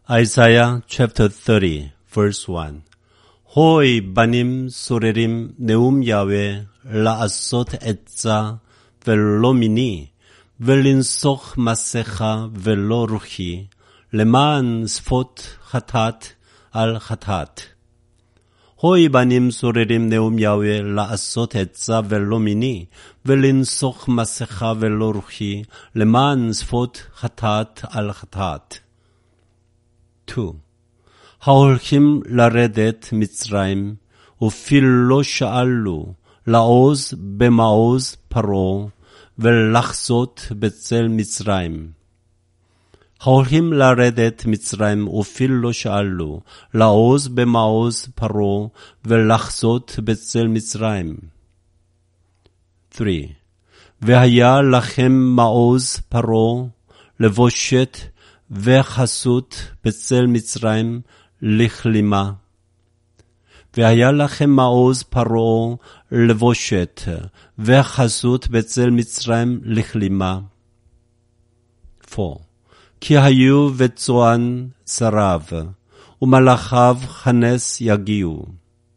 Isaiah chapter 30, verse 1. Hoi banim sorerim neum Yahweh la'asot etza velo mini velinsoch masecha velo ruchi leman sfot chatat al chatat. Hoi banim sorerim neum Yahweh la'asot etza velo mini velinsoch masecha velo ruchi leman sfot chatat al chatat. 2. ההולכים לרדת מצרים, ופילו שאלו, לעוז במעוז פרעה, ולחזות בצל מצרים. ההולכים לרדת מצרים, ופילו שאלו, לעוז במעוז פרעה, ולחזות בצל מצרים. 3. והיה לכם מעוז פרעה, לבושת, וחסות בצל מצרים לכלימה. והיה לכם מעוז פרעה לבושת, וחסות בצל מצרים לכלימה. 4. כי היו וצוען שריו, ומלאכיו כנס יגיעו.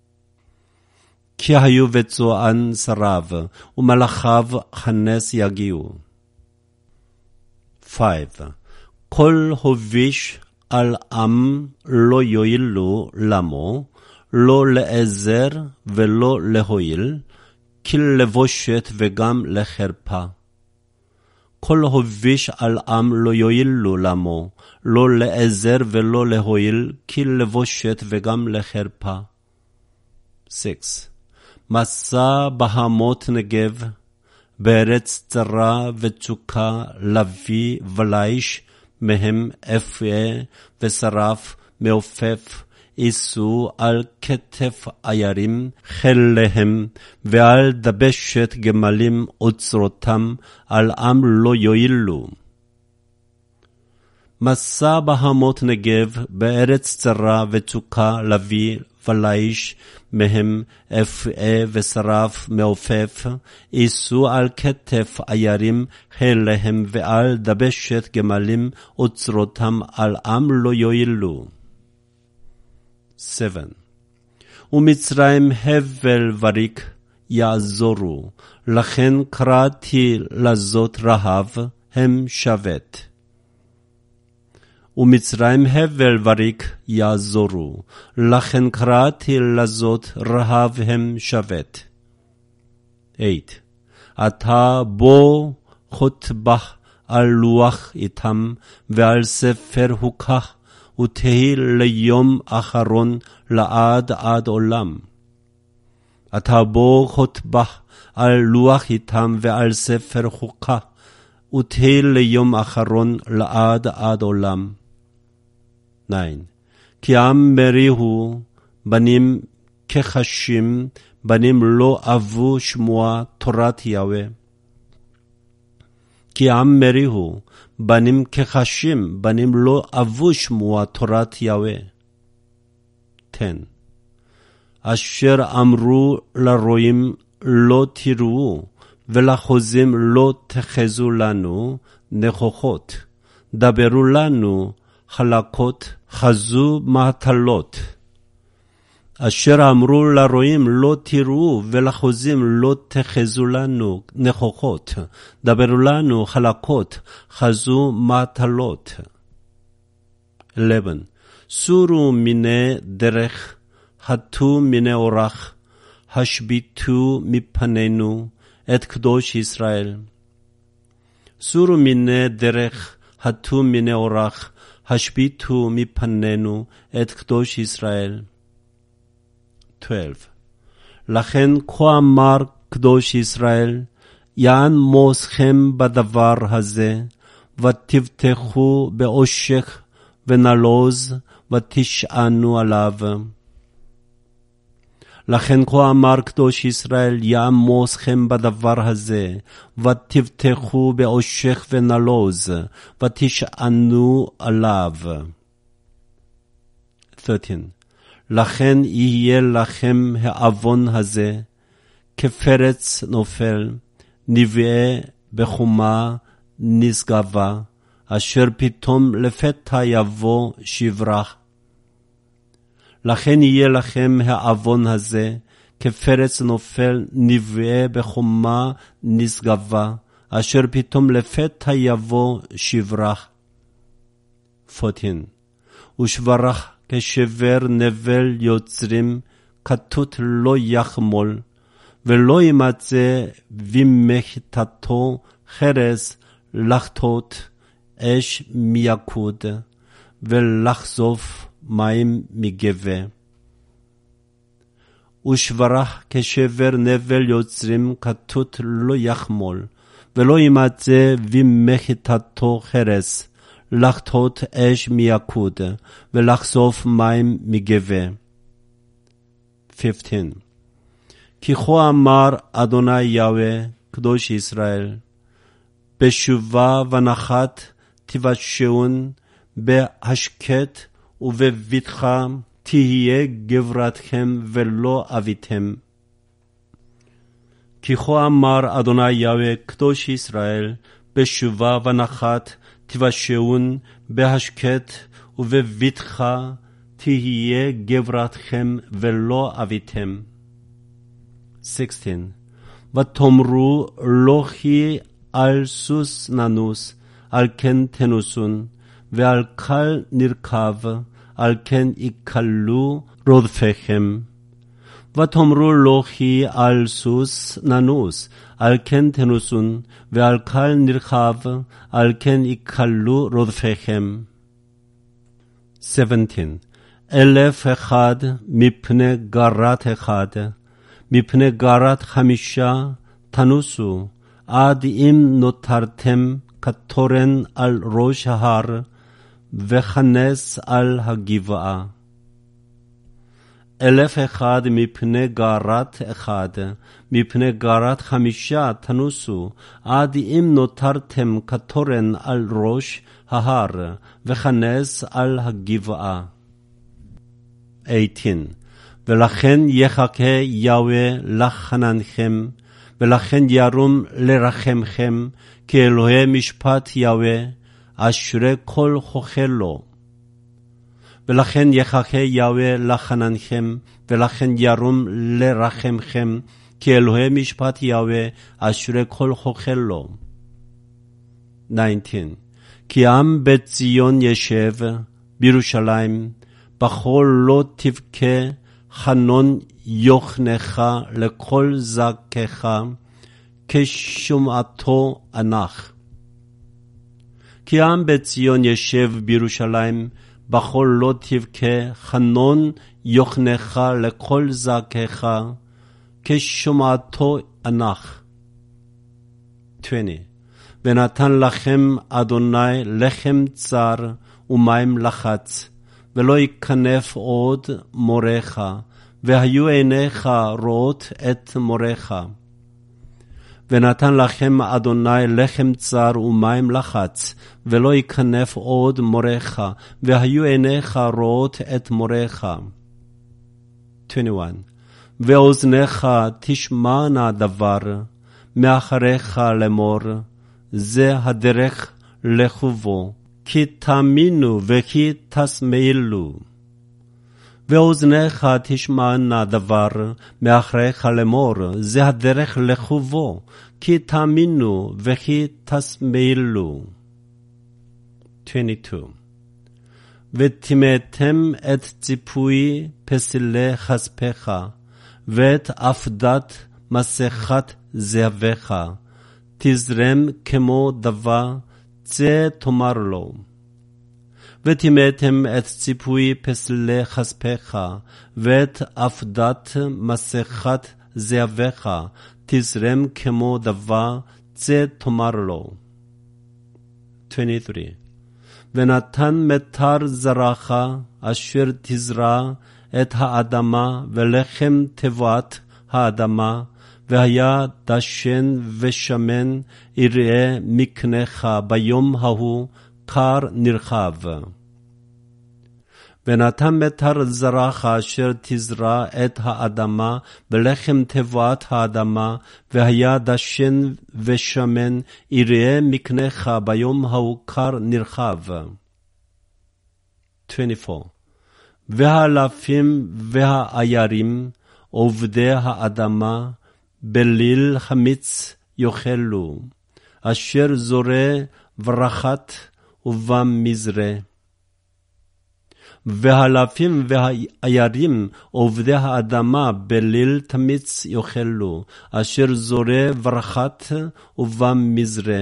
כי היו וצוען שריו, ומלאכיו כנס יגיעו. 5. כל הוביש על עם לא יועילו למו, לא לעזר ולא להועיל, כי לבושת וגם לחרפה. כל הוביש על עם לא יועילו למו, לא לעזר ולא להועיל, כי לבושת וגם לחרפה. 6. מסע בהמות נגב, בארץ צרה וצוקה, לביא וליש, מהם אפיה ושרף מעופף, איסו על כתף עיירים חליהם, ועל דבשת גמלים אוצרותם, על עם לא יועילו. מסע בהמות נגב, בארץ צרה וצוקה, לביא וליש, מהם אפיה ושרף מעופף, איסו על כתף עיירים חליהם, ועל דבשת גמלים אוצרותם, על עם לא יועילו. 7. ומצרים הבל וריק יעזורו, לכן קראתי לזאת רהב, הם שבת. ומצרים הבל וריק יעזורו, לכן קראתי לזאת רהב, הם שבת. 8. אתה בו חוטבח על לוח איתם, ועל ספר הוכח, ותהי ליום אחרון לעד עד עולם. אתה בו חוטבח על לוח איתם, ועל ספר הוכח, ותהי ליום אחרון לעד עד עולם. 9. כי עם מריהו, בנים כחשים, בנים לא אהבו שמוע תורת יהוה. כי עם מריהו, בנים כחשים, בנים לא אהבו שמוע תורת יהוה. 10. אשר אמרו לרועים לא תראו, ולחוזים לא תחזו לנו נכוחות. דברו לנו חלקות, חזו מהתלות. אשר אמרו לרועים לא תראו, ולחוזים לא תחזו לנו נכוחות. דברו לנו חלקות, חזו מהתלות. 11. סורו מיני דרך, הטו מיני אורח, השביתו מפנינו את קדוש ישראל. סורו מיני דרך, הטו מיני אורח, השביתו מפנינו את קדוש ישראל. 12. לכן כה אמר קדוש ישראל, יעמוסכם בדבר הזה, ותבטחו בעושק ונלוז, ותשענו עליו. לכן כה אמר קדוש ישראל, יעמוסכם בדבר הזה, ותבטחו בעושק ונלוז, ותשענו עליו. 13. לכן יהיה לכם העוון הזה, כפרץ נופל, נבעה בחומה נשגבה, אשר פתאום לפתע יבוא שברח. לכן יהיה לכם העוון הזה, כפרץ נופל נבעה בחומה נשגבה, אשר פתאום לפתע יבוא שברח. 14. ושברח כשבר נבל יוצרים, כתות לא יחמול, ולא ימצא במחתתו חרס לחטות אש מיקוד, ולחשוף מים מגבה. ושברח כשבר נבל יוצרים, כתות לא יחמול, ולא ימצא במחתתו חרס לחטות אש מיקוד, ולחשוף מים מגבה. 15. כי כה אמר אדוני יהוה קדוש ישראל, בשובה ונחת תבשעון, בהשקט ובבטחה תהיה גברתכם ולא אביתם. כי כה אמר אדוני יהוה קדוש ישראל, בשובה ונחת תבשעון, בהשקט ובבטחה תהיה גברתכם ולא אביתם. 16. ותאמרו לא כי על סוס ננוס, על כן תנוסון, ועל קל נרכב, על כן יקלו רודפיכם. ותאמרו לא כי על סוס ננוס, על כן תנוסון, ועל קל נרכב, על כן יקלו רודפיכם. 17. 1,001 מפני גרת אחד, מפני גרת 5 תנוסו, עד אם נותרתם כתורן על ראש ההר, וכנס על הגבעה. 1,001 מפני גרת אחד, מפני גרת 5 תנוסו, עד אם נותרתם כתורן על ראש ההר, וכנס על הגבעה. 18. ולכן יחכה יהוה לחננכם, ולכן ירום לרחמכם, כי אלוהי משפט יהוה, אשרי כל חוכל לו. ולכן יחכה יהוה לחננכם, ולכן ירום לרחמכם, כי אלוהי משפט יהוה, אשרי כל חוכל לו. 19. כי עם בציון ישב, בירושלים, בכל לא תבכה, חנון יוכנך לכל זקך, כשומעתו אנח. כי עם בציון ישב בירושלים, בכל לא תבכה, חנון יוכנך לכל זקך, כשומעתו אנח. 20. ונתן לכם אדוני לחם צר ומים לחץ, ולא יקנף עוד מורך, והיו עיניך רואות את מורך. ונתן לכם אדוני לחם צר ומים לחץ, ולא יקנף עוד מורך, והיו עיניך רואות את מורך. 21. ואוזניך תשמענה דבר, מאחריך לאמור, זה הדרך לכו בו, כי תאמינו וכי תשמעו. ואוזניך תשמענה דבר, מאחריך לאמור, זה הדרך לכו בו, כי תאמינו וכי תשמעו. 22. וטימאתם את ציפוי פסלי כספך, ואת עפדת מסכת זהבך, תזרם כמו דבה, צא תאמר לו. וטימאתם את ציפוי פסלי כספך, ואת עפדת מסכת זהבך, תזרם כמו דבה, צא תאמר לו. 23. ונתן מטר זרעך, אשר תזרע את האדמה, ולחם תבואת האדמה, והיה דשן ושמן יראה מקנך ביום ההוא, קר נרחב. ונתן מטר זרעך אשר תזרע את האדמה, ולחם תבואת האדמה, והיה דשן ושמן, יראה מקנך ביום ההוא קר נרחב. 24. והאלפים והעיירים, עובדי האדמה, בליל חמיץ יאכלו, אשר זורע ברחת ובמזרה. והאלפים והעיירים, עובדי האדמה, בליל תמיץ יאכלו, אשר זורע ברחת ובמזרה.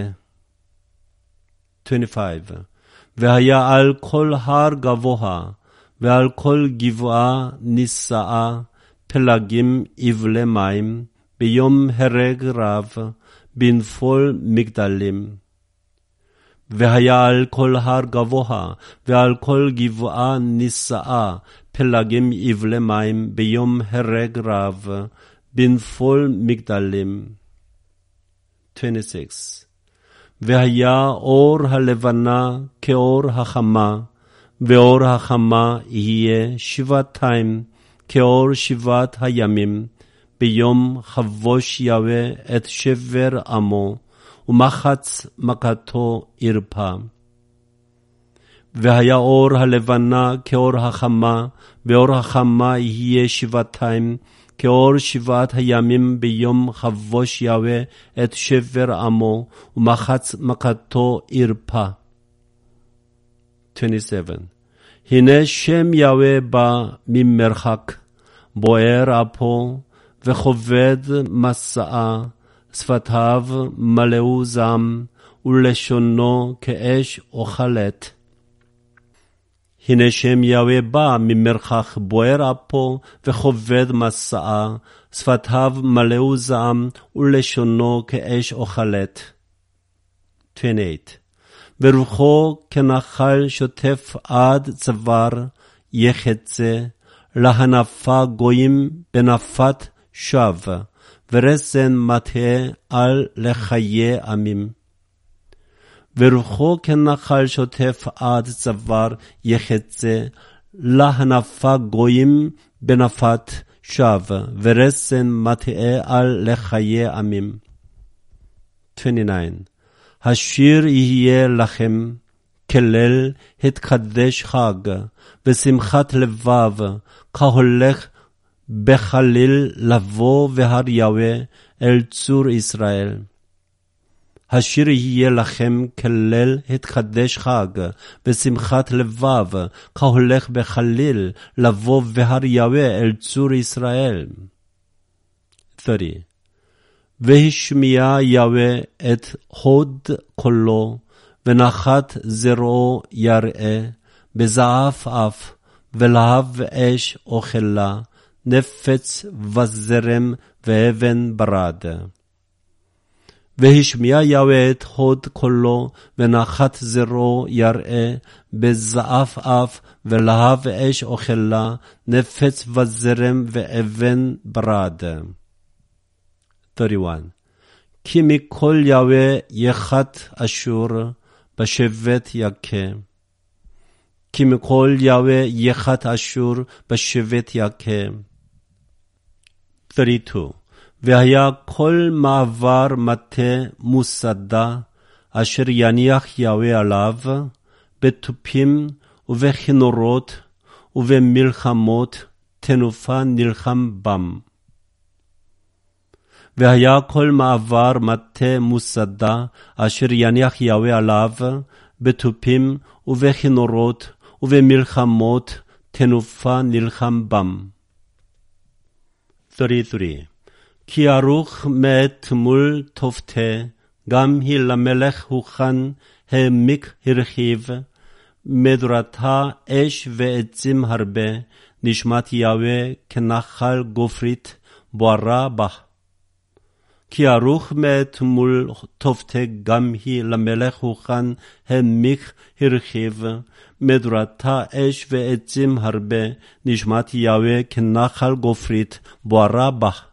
25. והיה על כל הר גבוה, ועל כל גבעה נישאה, פלגים יבלי מים, ביום הרג רב, בנפול מגדלים. והיה על כל הר גבוה, ועל כל גבעה נישאה, פלגים יבלי מים, ביום הרג רב, בנפול מגדלים. 26. והיה אור הלבנה כאור החמה, ואור החמה יהיה שבעתיים כאור שבעת הימים, ביום חבוש יהוה את שבר עמו, ומחץ מכתו ירפא. והיה אור הלבנה כאור החמה, ואור החמה יהיה שבעתיים כאור שבעת הימים, ביום חבוש יהוה את שבר עמו, ומחץ מכתו ירפא. 27. הנה שם יהוה בא ממרחק, בוער אפו וכובד מסעה, שפתיו מלאו זעם, ולשונו כאש אוכלת. הנה שם יהוה בא ממרחק, בוער אפו וכובד מסעה, שפתיו מלאו זעם, ולשונו כאש אוכלת. 28. ורוחו כנחל שוטף עד צוואר יחצה, להנפה גויים בנפת שב, ורסן מטעה על לחיי עמים. ורוחו כנחל שוטף עד צוואר יחצה, להנפה גויים בנפת שב, ורסן מטעה על לחיי עמים. 29. השיר יהיה לכם כליל התקדש חג, ושמחת לבב, כהולך בחליל לבוא והר יהוה אל צור ישראל. השיר יהיה לכם כליל התקדש חג, ושמחת לבב, כהולך בחליל לבוא והר יהוה אל צור ישראל. 30. והשמיע יהוה את הוד קולו, ונחת זרעו יראה, בזעף אף, ולהב אש אוכלה, נפץ וזרם ואבן ברד. והשמיע יהוה את הוד קולו, ונחת זרעו יראה, בזעף אף, ולהב אש אוכלה, נפץ וזרם ואבן ברד. 31. כי מכל יהוה יחת אשור, בשבט יכה. כי מכל יהוה יחת אשור, בשבט יכה. 32. והיה כל מעבר מטה מוסדה, אשר יניח יהוה עליו, בתופים ובכינורות ובמלחמות, תנופה נלחם בם. והיה כל מעבר מטה מוסדה, אשר יניח יהוה עליו, בתופים ובכינורות ובמלחמות, תנופה נלחם בם. 33. כי ערוך מאת מול תופתה, גם היא למלך הוכן, העמיק הרחיב, מדורתה אש ועצים הרבה, נשמת יהוה כנחל גופרית, בוערה בה. כי ערוך מאת מול תופתה, גם היא למלך הוכן, העמיק הרחיב, מדורתה אש ועצים הרבה, נשמת יהוה כנחל גופרית, בוערה בה.